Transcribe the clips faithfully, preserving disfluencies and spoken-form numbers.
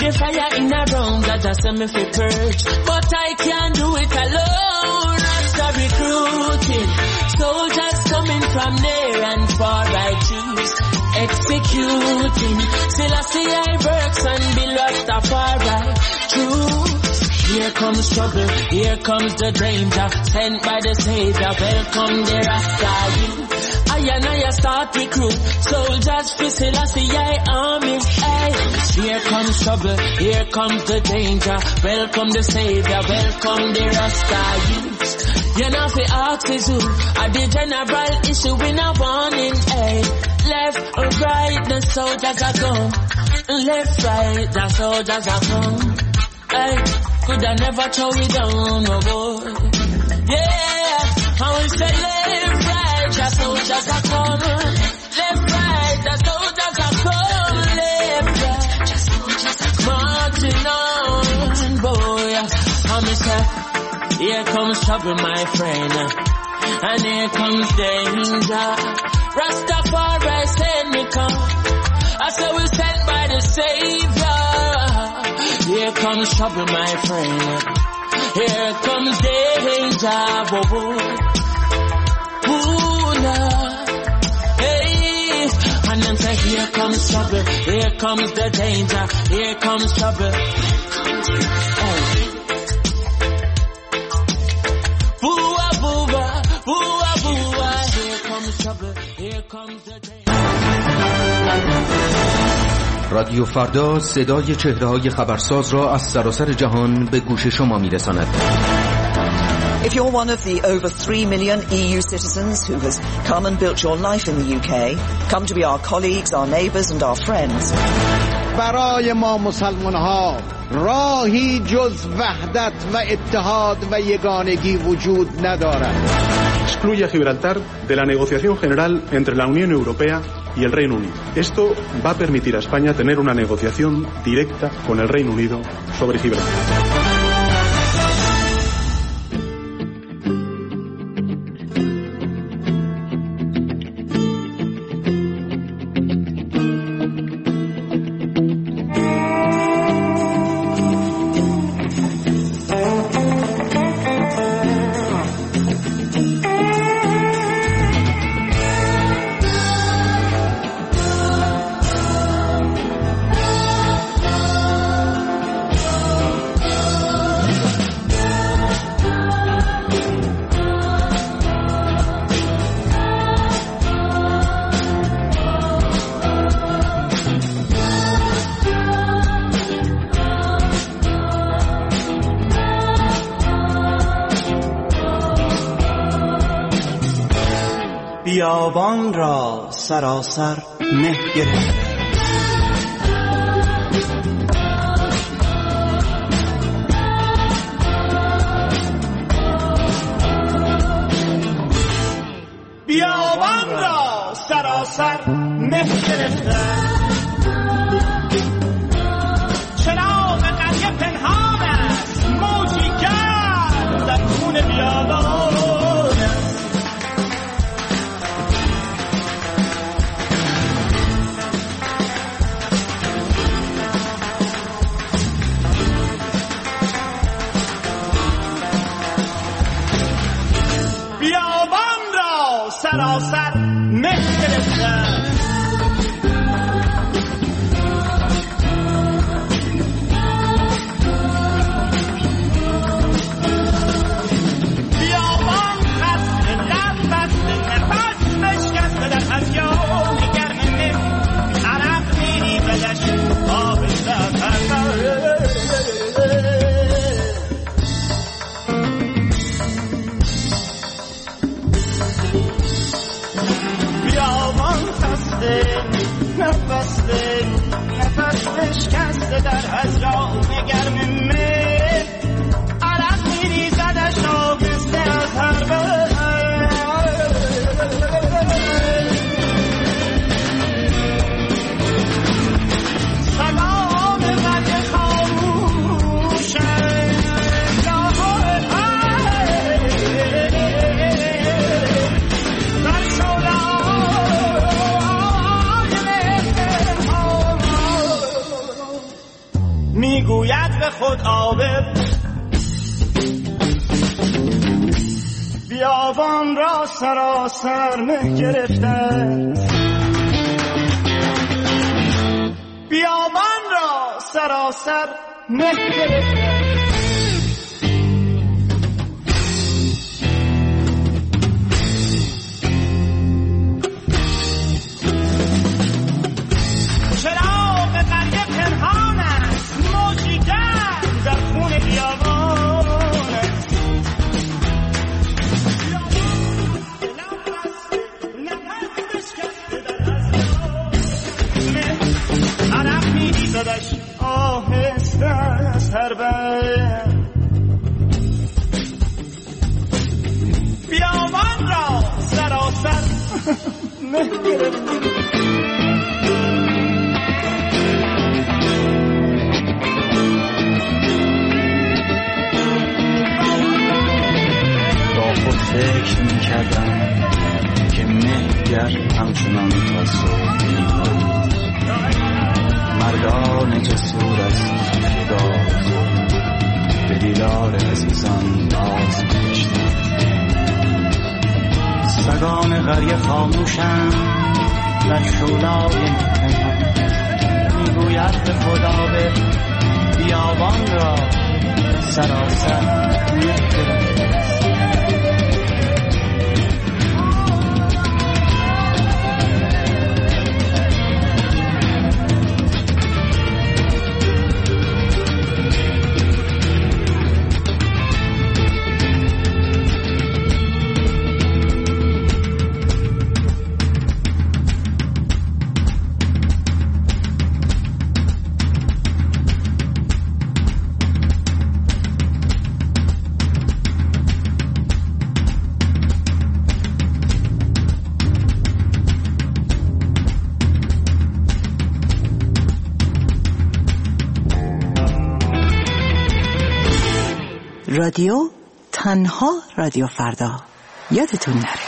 the fire in a room that just send me for purge. But I can't do it alone. Rasta recruiting, soldiers coming from near and far. I choose executing. Still I see I works and be lost afar. I choose. Here comes trouble, here comes the danger, sent by the Savior. Welcome the Rasta youth. I and I start recruit soldiers for Selassie I army. Hey. Here comes trouble, here comes the danger. Welcome the Savior, welcome the Rasta youth. You know fi ask is who, at the general issue in a warning. Hey. Left or right, the soldiers are gone. Left, right, the soldiers are gone. Hey. Could I never throw it down, no boy. Yeah, I will say left, right, the soldiers are coming. Left, right, the soldiers are coming. Left, right, the soldiers are marching on, boy. I'm say, here comes trouble, my friend, and here comes danger. Rastafari send me come. I say we sent by the Savior. Here comes trouble, my friend. Here comes danger, boy. Ooh, Lord. Hey, and then say, here comes trouble. Here comes the danger. Here comes trouble. Hey. Boo-a, boo-a, boo-a, boo-a. Here comes trouble. Here comes the danger. رادیو فردا صدای چهره‌های خبرساز را از سراسر جهان به گوش شما می‌رساند. If you're one of the over three million E U citizens who has come and built your life in the U K, come to be our colleagues, our neighbours and our friends. برای ما مسلمان‌ها راهی جز وحدت و اتحاد و یگانگی وجود ندارد. Excluye a Gibraltar de la negociación general entre la Unión Europea y el Reino Unido. Esto va a permitir a España tener una negociación directa con el Reino Unido sobre Gibraltar. بیابان را سراسر مه گرفت. بیابان را سراسر مه گرفت. چراغ قریه پنهان است، موجی گرد در خون بیابان. سراسر مه گرفتن. بیابان خسته لب بسته نفس بشکسته در هریان گرم مه عرق میریزدش آبشته از هر نفس نفس بشکسته در هجران گرم مه عرق میریزدش آبسته از هر بر. سلام رنگ خاموشه میگوید به خود عابر بیابان را سراسر مه گرفته، بیابان را سراسر مه گرفته. چراغ قریه پنهان است، موجی گرم در خون بیابان است. عرق می‌ریزدش آهسته از هر بر، بیابان را سراسر مه گرفته. فکر می‌کردم که مهگر همچنان تا صبح می‌ماند، مردان جسور است که داد به دیدار عزیزان باز می‌گشتند. سگان قریه خاموشند در شولای پنهان، میگوید به خدا به بیابان را سراسر مهر. رادیو تنها رادیو فردا، یادتون نره.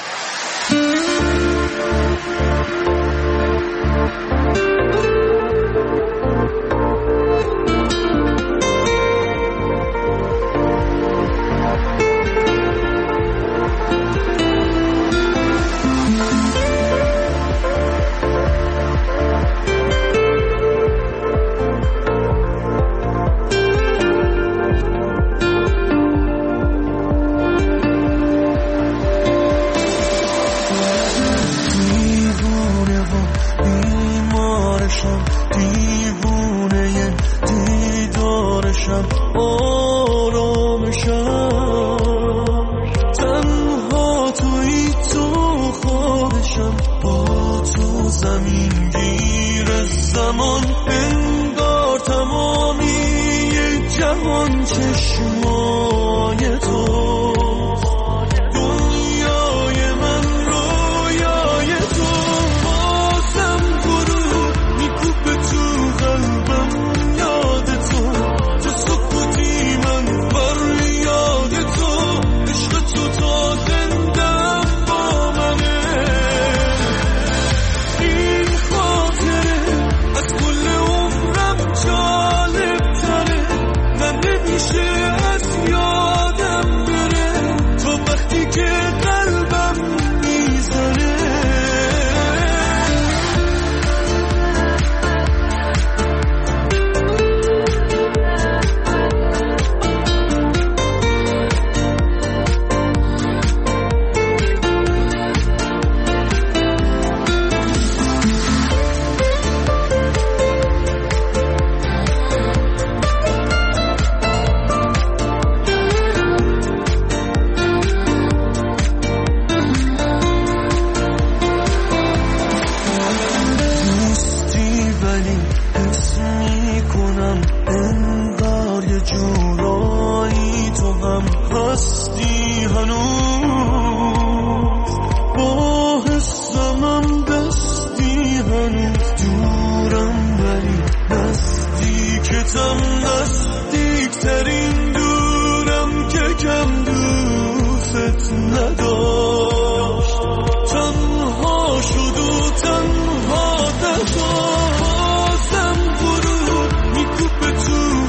تنها شد و تنها دفت بازم فرود میکوبه تو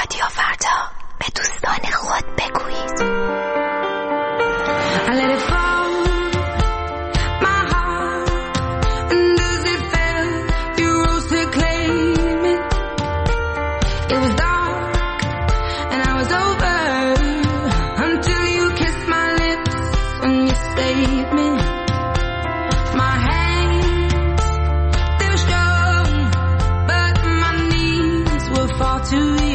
رادیو فردا، به دوستان خود بگویید. I let it fall, my heart, and as it fell, you rose to claim it. It was dark, and I was over, until you kissed my lips, and you saved me. My hands, they were strong, but my knees were far too weak.